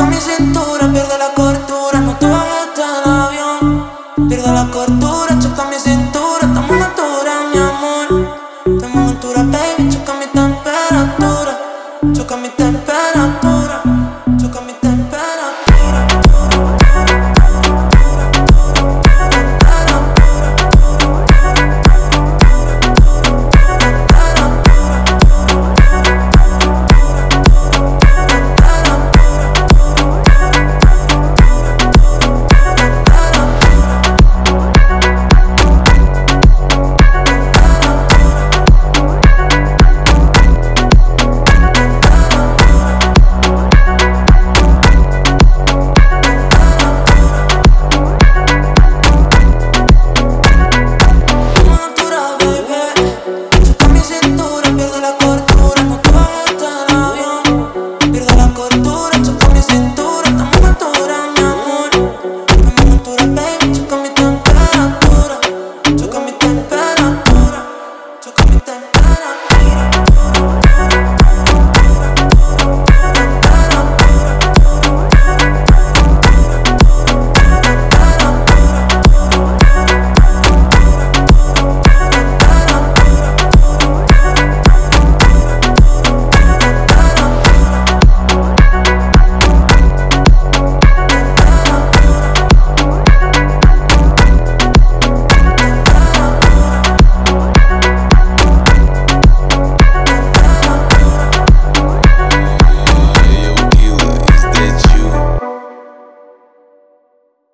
choca mi cintura, pierde la cordura. No te bajes del avión, pierde la cordura, choca mi cintura. Estamos en altura, mi amor. Estamos en altura, baby, choca mi temperatura. Choca mi temperatura.